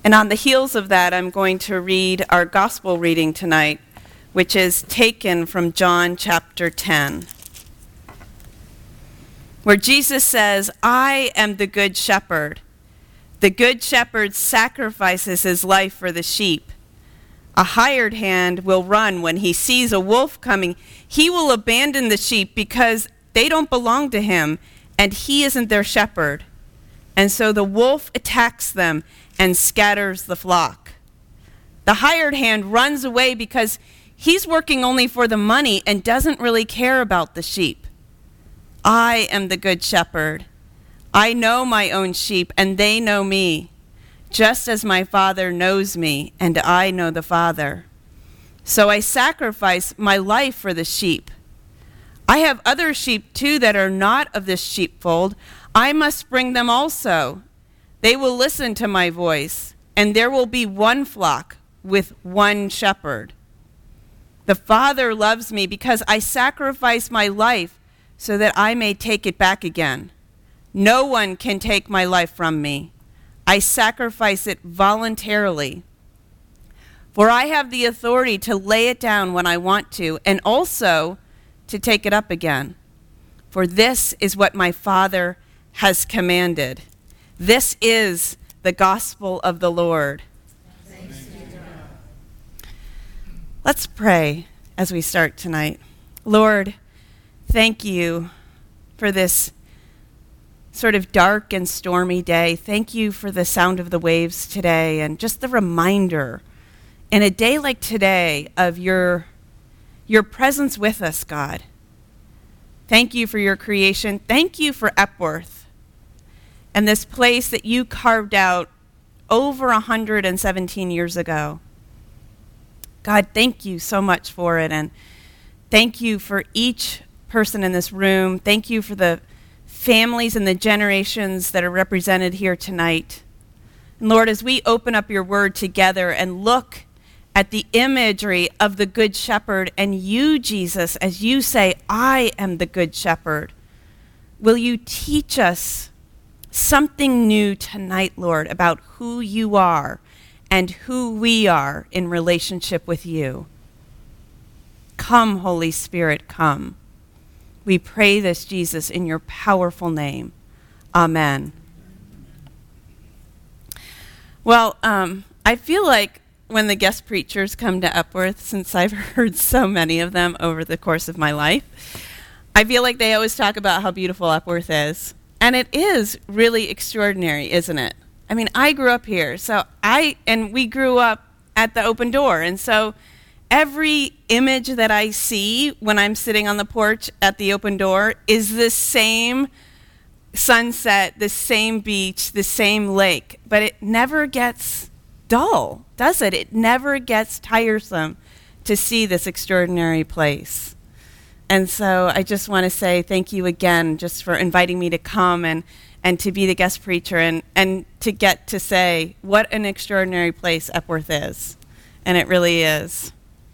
And on the heels of that, I'm going to read our gospel reading tonight, which is taken from John chapter 10, where Jesus says, "I am the good shepherd. The good shepherd sacrifices his life for the sheep. A hired hand will run when he sees a wolf coming. He will abandon the sheep because they don't belong to him, and he isn't their shepherd. And so the wolf attacks them and scatters the flock. The hired hand runs away because he's working only for the money and doesn't really care about the sheep. I am the good shepherd. I know my own sheep, and they know me, just as my Father knows me, and I know the Father. So I sacrifice my life for the sheep. I have other sheep too that are not of this sheepfold. I must bring them also. They will listen to my voice, and there will be one flock with one shepherd. The Father loves me because I sacrifice my life so that I may take it back again. No one can take my life from me. I sacrifice it voluntarily. For I have the authority to lay it down when I want to, and also to take it up again. For this is what my Father has commanded." This is the gospel of the Lord. Thanks be to God. Let's pray as we start tonight. Lord, thank you for this sort of dark and stormy day. Thank you for the sound of the waves today and just the reminder in a day like today of your presence with us, God. Thank you for your creation. Thank you for Epworth and this place that you carved out over 117 years ago. God, thank you so much for it, and thank you for each person in this room. Thank you for the families and the generations that are represented here tonight. And Lord, as we open up your word together and look at the imagery of the Good Shepherd and you, Jesus, as you say, "I am the Good Shepherd," will you teach us something new tonight, Lord, about who you are and who we are in relationship with you? Come, Holy Spirit, come. We pray this, Jesus, in your powerful name. Amen. Well, I feel like when the guest preachers come to Epworth, since I've heard so many of them over the course of my life, I feel like they always talk about how beautiful Epworth is. And it is really extraordinary, isn't it? I mean, I grew up here, and we grew up at the Open Door, and so every image that I see when I'm sitting on the porch at the Open Door is the same sunset, the same beach, the same lake, but it never gets dull, does it? It never gets tiresome to see this extraordinary place. And so I just want to say thank you again just for inviting me to come and to be the guest preacher and to get to say what an extraordinary place Epworth is. And it really is.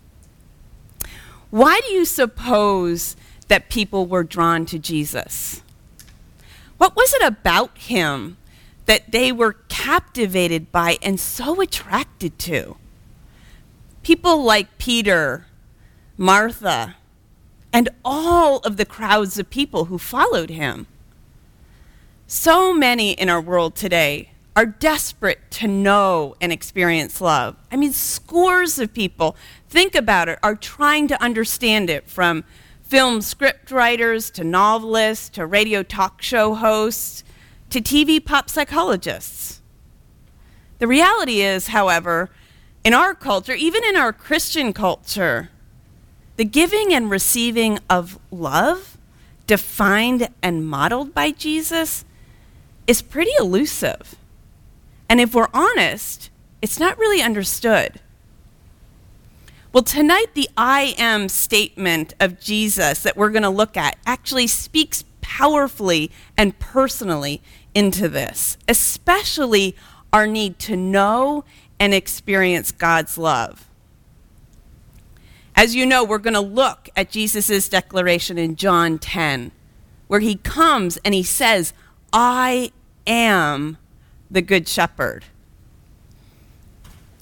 Why do you suppose that people were drawn to Jesus? What was it about him that they were captivated by and so attracted to? People like Peter, Martha, and all of the crowds of people who followed him. So many in our world today are desperate to know and experience love. I mean, scores of people, think about it, are trying to understand it, from film script writers to novelists to radio talk show hosts to TV pop psychologists. The reality is, however, in our culture, even in our Christian culture, the giving and receiving of love, defined and modeled by Jesus, is pretty elusive. And if we're honest, it's not really understood. Well, tonight, the I am statement of Jesus that we're going to look at actually speaks powerfully and personally into this, especially our need to know and experience God's love. As you know, we're going to look at Jesus' declaration in John 10, where he comes and he says, "I am the Good Shepherd."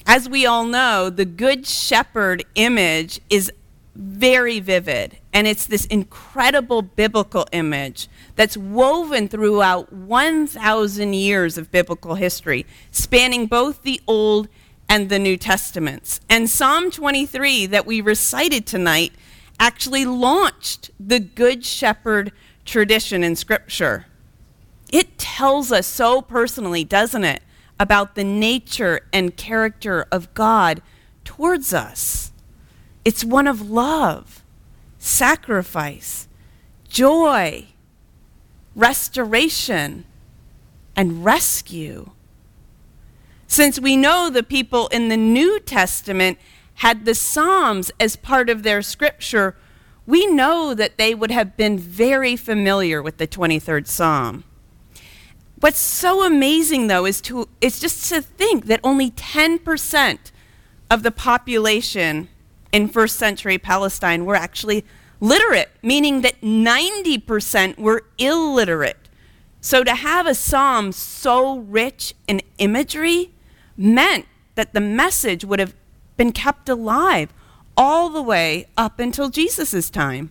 As we all know, the Good Shepherd image is very vivid, and it's this incredible biblical image that's woven throughout 1,000 years of biblical history, spanning both the Old and the New Testaments. And Psalm 23 that we recited tonight actually launched the Good Shepherd tradition in Scripture. It tells us so personally, doesn't it, about the nature and character of God towards us. It's one of love, sacrifice, joy, restoration, and rescue. Since we know the people in the New Testament had the Psalms as part of their scripture, we know that they would have been very familiar with the 23rd Psalm. What's so amazing, though, is just to think that only 10% of the population in first century Palestine were actually literate, meaning that 90% were illiterate. So to have a psalm so rich in imagery meant that the message would have been kept alive all the way up until Jesus' time.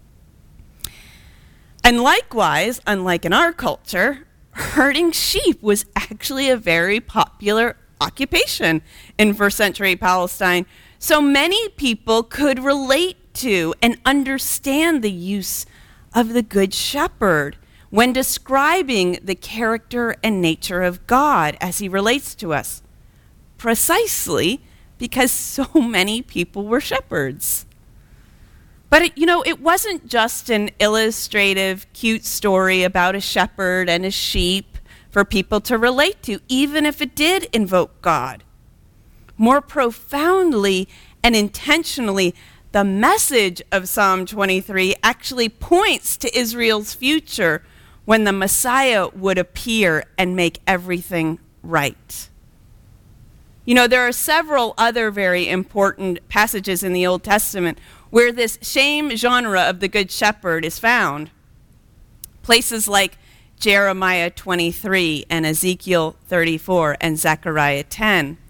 And likewise, unlike in our culture, herding sheep was actually a very popular occupation in first century Palestine. So many people could relate to and understand the use of the Good Shepherd when describing the character and nature of God as he relates to us, precisely because so many people were shepherds. But it wasn't just an illustrative, cute story about a shepherd and a sheep for people to relate to, even if it did invoke God. More profoundly and intentionally, the message of Psalm 23 actually points to Israel's future when the Messiah would appear and make everything right. There are several other very important passages in the Old Testament where this same genre of the Good Shepherd is found. Places like Jeremiah 23 and Ezekiel 34 and Zechariah 10.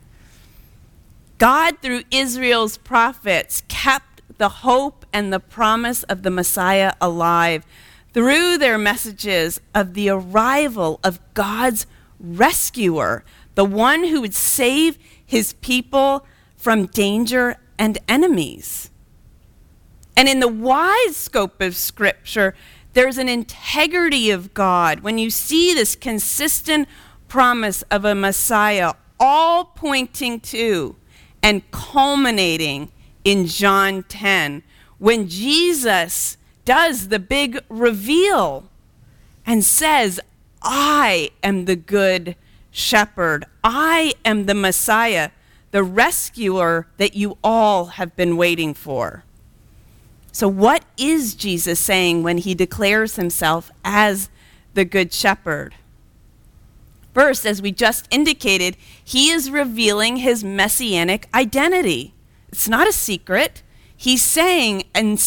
God, through Israel's prophets, kept the hope and the promise of the Messiah alive through their messages of the arrival of God's rescuer, the one who would save his people from danger and enemies. And in the wide scope of Scripture, there's an integrity of God when you see this consistent promise of a Messiah all pointing to and culminating in John 10, when Jesus does the big reveal and says, I am the Good Shepherd. I am the Messiah, the rescuer that you all have been waiting for. So what is Jesus saying when he declares himself as the Good Shepherd? First, as we just indicated, he is revealing his messianic identity. It's not a secret. He's saying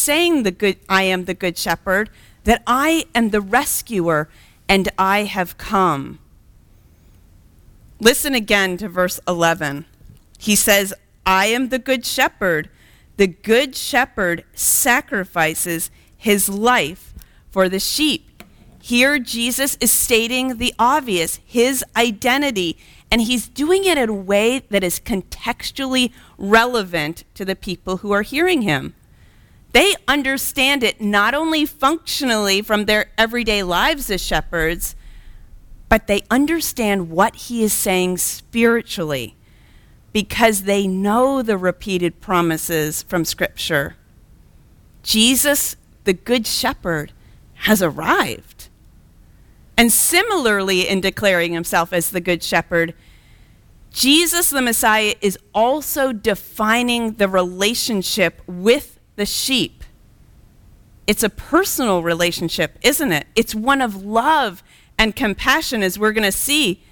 I am the Good Shepherd, that I am the rescuer, and I have come. Listen again to verse 11. He says, I am the Good Shepherd. The Good Shepherd sacrifices his life for the sheep. Here, Jesus is stating the obvious, his identity, and he's doing it in a way that is contextually relevant to the people who are hearing him. They understand it not only functionally from their everyday lives as shepherds, but they understand what he is saying spiritually because they know the repeated promises from Scripture. Jesus, the Good Shepherd, has arrived. And similarly, in declaring himself as the Good Shepherd, Jesus, the Messiah, is also defining the relationship with the sheep. It's a personal relationship, isn't it? It's one of love and compassion, as we're going to see.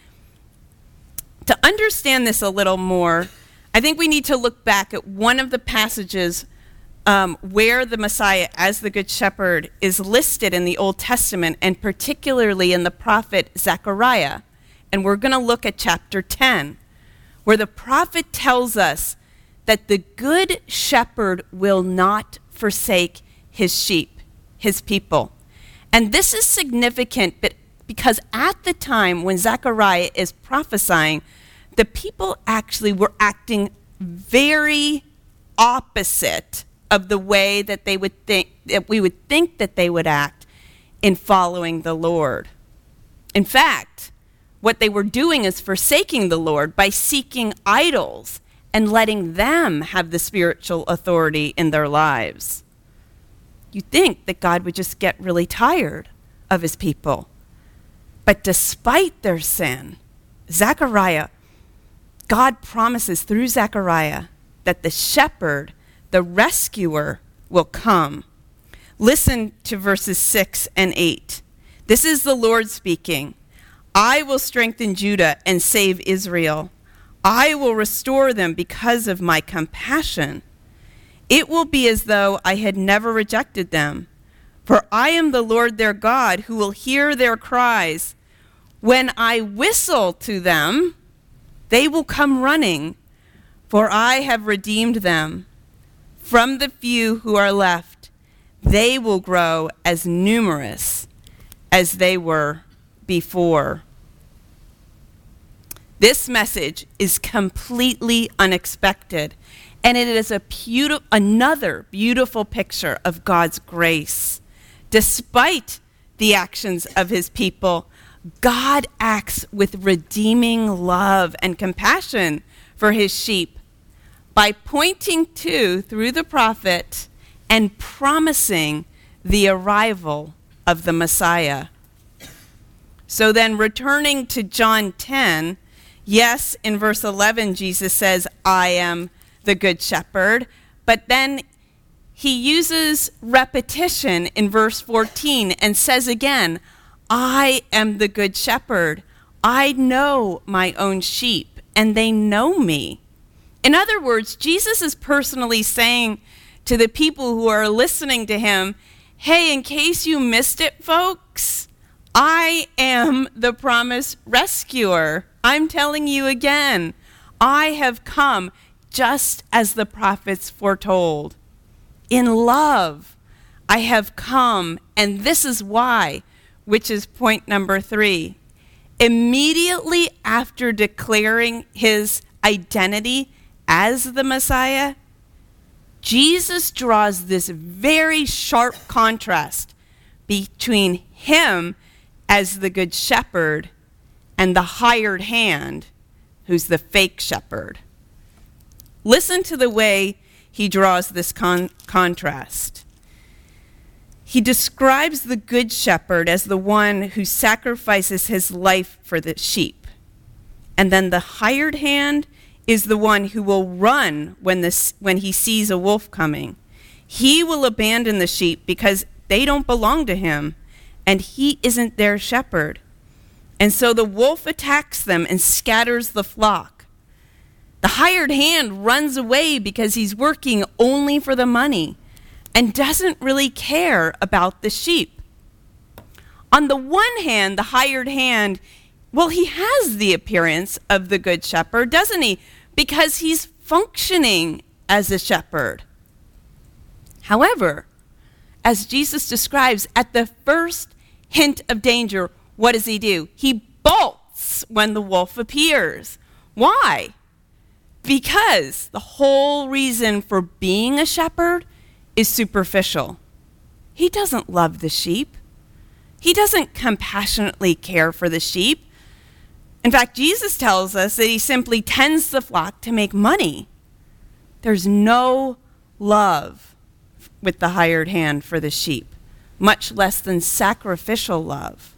To understand this a little more, I think we need to look back at one of the passages where the Messiah as the Good Shepherd is listed in the Old Testament, and particularly in the prophet Zechariah. And we're going to look at chapter 10, where the prophet tells us that the good shepherd will not forsake his sheep, his people. And this is significant because at the time when Zechariah is prophesying, the people actually were acting very opposite of the way that they would think, that we would think that they would act in following the Lord. In fact, what they were doing is forsaking the Lord by seeking idols and letting them have the spiritual authority in their lives. You'd think that God would just get really tired of his people. But despite their sin, God promises through Zechariah that the shepherd, the rescuer, will come. Listen to verses 6 and 8. This is the Lord speaking. I will strengthen Judah and save Israel. I will restore them because of my compassion. It will be as though I had never rejected them. For I am the Lord their God who will hear their cries. When I whistle to them, they will come running, for I have redeemed them. From the few who are left, they will grow as numerous as they were before. This message is completely unexpected, and it is another beautiful picture of God's grace. Despite the actions of his people, God acts with redeeming love and compassion for his sheep by pointing to, through the prophet, and promising the arrival of the Messiah. So then, returning to John 10, yes, in verse 11, Jesus says, I am the good shepherd, but then he uses repetition in verse 14 and says again, I am the good shepherd. I know my own sheep, and they know me. In other words, Jesus is personally saying to the people who are listening to him, hey, in case you missed it, folks, I am the promised rescuer. I'm telling you again, I have come just as the prophets foretold. In love, I have come, and this is why, which is point number 3. Immediately after declaring his identity as the Messiah, Jesus draws this very sharp contrast between him as the good shepherd and the hired hand, who's the fake shepherd. Listen to the way he draws this contrast. He describes the good shepherd as the one who sacrifices his life for the sheep. And then the hired hand is the one who will run when he sees a wolf coming. He will abandon the sheep because they don't belong to him, and he isn't their shepherd. And so the wolf attacks them and scatters the flock. The hired hand runs away because he's working only for the money and doesn't really care about the sheep. On the one hand, the hired hand, well, he has the appearance of the good shepherd, doesn't he? Because he's functioning as a shepherd. However, as Jesus describes, at the first hint of danger, what does he do? He bolts when the wolf appears. Why? Because the whole reason for being a shepherd is superficial. He doesn't love the sheep. He doesn't compassionately care for the sheep. In fact, Jesus tells us that he simply tends the flock to make money. There's no love with the hired hand for the sheep, much less than sacrificial love.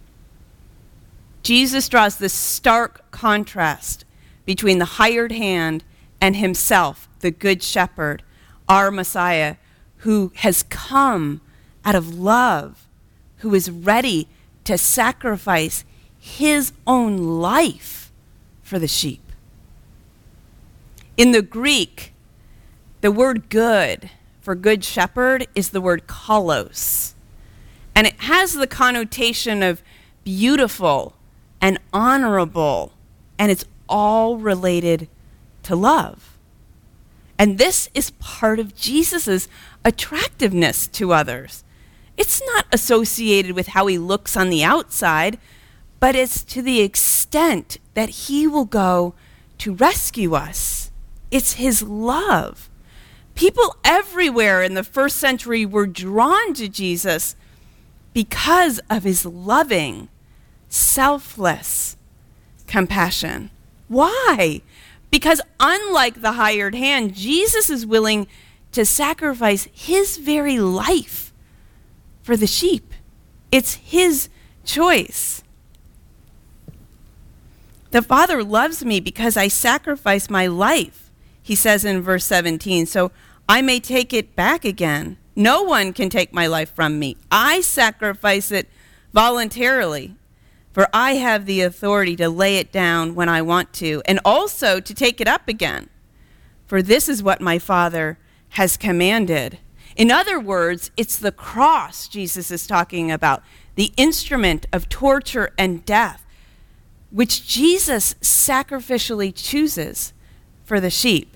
Jesus draws this stark contrast between the hired hand and himself, the good shepherd, our Messiah, who has come out of love, who is ready to sacrifice his own life for the sheep. In the Greek, the word good for good shepherd is the word kalos. And it has the connotation of beautiful and honorable. And it's all related to love. And this is part of Jesus' attractiveness to others. It's not associated with how he looks on the outside, but it's to the extent that he will go to rescue us. It's his love. People everywhere in the first century were drawn to Jesus because of his loving, selfless compassion. Why? Because unlike the hired hand, Jesus is willing to sacrifice his very life for the sheep. It's his choice. The Father loves me because I sacrifice my life, he says in verse 17, so I may take it back again. No one can take my life from me. I sacrifice it voluntarily, for I have the authority to lay it down when I want to, and also to take it up again. For this is what my Father has commanded. In other words, it's the cross Jesus is talking about, the instrument of torture and death, which Jesus sacrificially chooses for the sheep.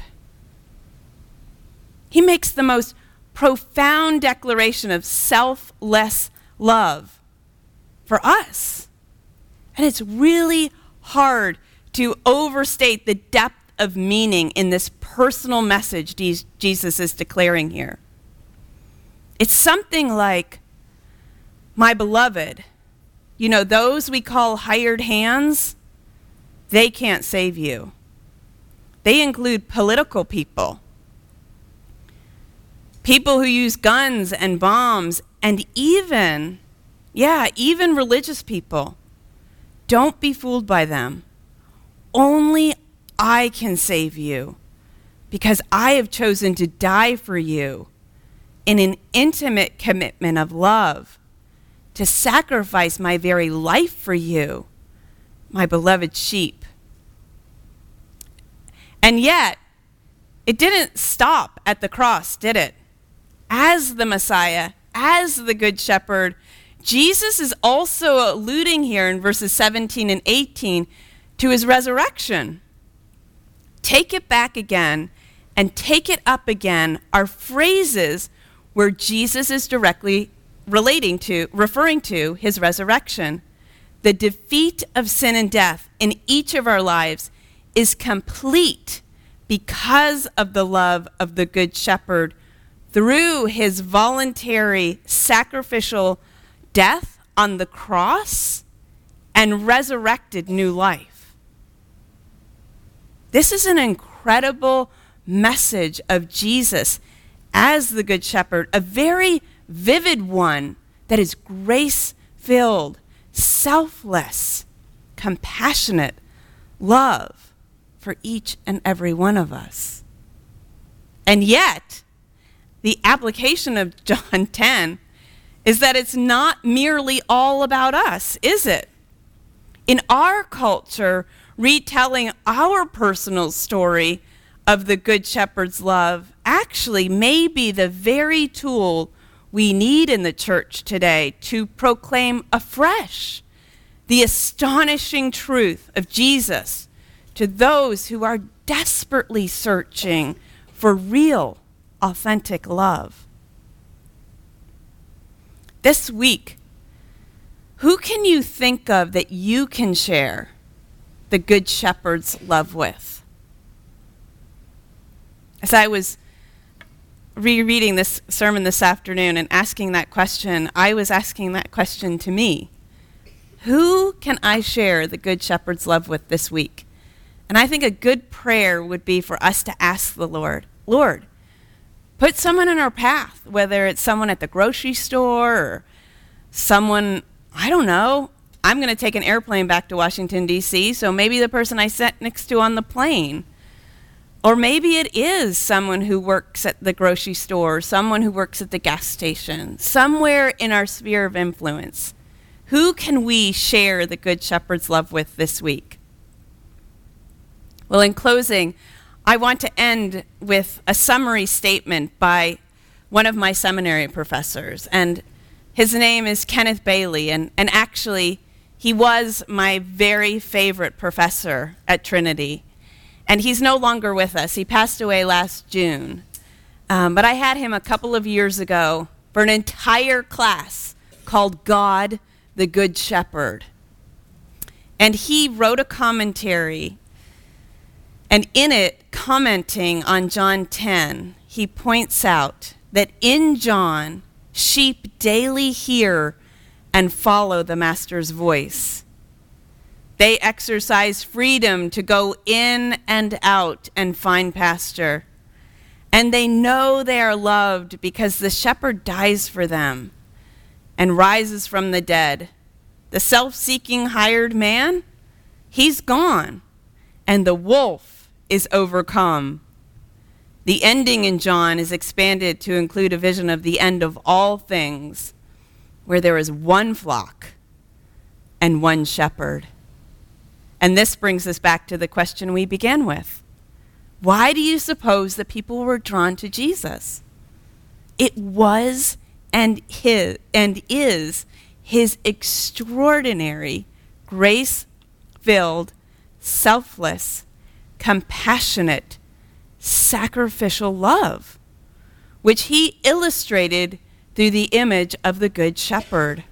He makes the most profound declaration of selfless love for us. And it's really hard to overstate the depth of meaning in this personal message Jesus is declaring here. It's something like, my beloved, you know, those we call hired hands, they can't save you. They include political people, people who use guns and bombs, and even religious people. Don't be fooled by them. Only I can save you, because I have chosen to die for you in an intimate commitment of love, to sacrifice my very life for you, my beloved sheep. And yet, it didn't stop at the cross, did it? As the Messiah, as the Good Shepherd, Jesus is also alluding here in verses 17 and 18 to his resurrection. Take it back again and take it up again are phrases where Jesus is directly referring to his resurrection. The defeat of sin and death in each of our lives is complete because of the love of the Good Shepherd through his voluntary sacrificial death on the cross and resurrected new life. This is an incredible message of Jesus as the Good Shepherd, a very vivid one that is grace-filled, selfless, compassionate love for each and every one of us. And yet, the application of John 10 is that it's not merely all about us, is it? In our culture, retelling our personal story of the Good Shepherd's love actually may be the very tool we need in the church today to proclaim afresh the astonishing truth of Jesus to those who are desperately searching for real, authentic love. This week, who can you think of that you can share the Good Shepherd's love with? As I was rereading this sermon this afternoon and asking that question, I was asking that question to me. Who can I share the Good Shepherd's love with this week? And I think a good prayer would be for us to ask the Lord, Lord, put someone in our path, whether it's someone at the grocery store or someone, I don't know. I'm going to take an airplane back to Washington, D.C., so maybe the person I sat next to on the plane. Or maybe it is someone who works at the grocery store, someone who works at the gas station, somewhere in our sphere of influence. Who can we share the Good Shepherd's love with this week? Well, in closing, I want to end with a summary statement by one of my seminary professors. And his name is Kenneth Bailey. And actually, He was my very favorite professor at Trinity, and he's no longer with us. He passed away last June. But I had him a couple of years ago for an entire class called God, the Good Shepherd. And he wrote a commentary, and in it, commenting on John 10, he points out that in John, sheep daily hear and follow the master's voice. They exercise freedom to go in and out and find pasture. And they know they are loved because the shepherd dies for them and rises from the dead. The self-seeking hired man, he's gone, and the wolf is overcome. The ending in John is expanded to include a vision of the end of all things, where there is one flock and one shepherd. And this brings us back to the question we began with. Why do you suppose that people were drawn to Jesus? It was and is his extraordinary, grace-filled, selfless, compassionate, sacrificial love, which he illustrated through the image of the Good Shepherd.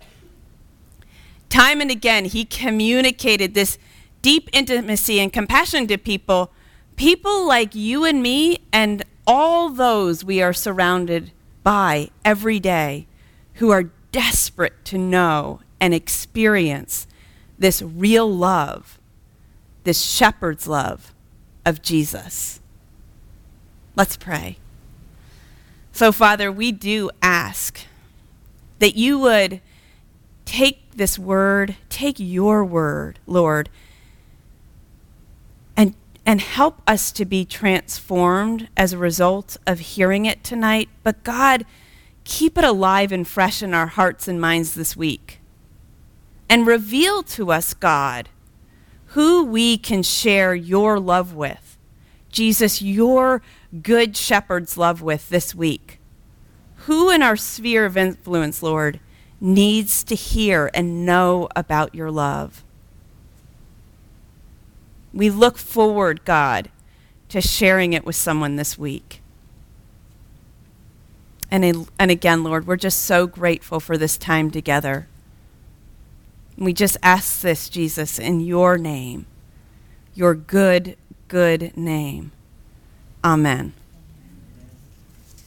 Time and again, he communicated this deep intimacy and compassion to people like you and me and all those we are surrounded by every day who are desperate to know and experience this real love, this shepherd's love of Jesus. Let's pray. So, Father, we do ask that you would take this word, take your word, Lord, and help us to be transformed as a result of hearing it tonight. But God, keep it alive and fresh in our hearts and minds this week. And reveal to us, God, who we can share your love with. Jesus, your good shepherd's love with this week. Who in our sphere of influence, Lord, needs to hear and know about your love? We look forward, God, to sharing it with someone this week. And again, Lord, we're just so grateful for this time together. We just ask this, Jesus, in your name, your good, good name. Amen.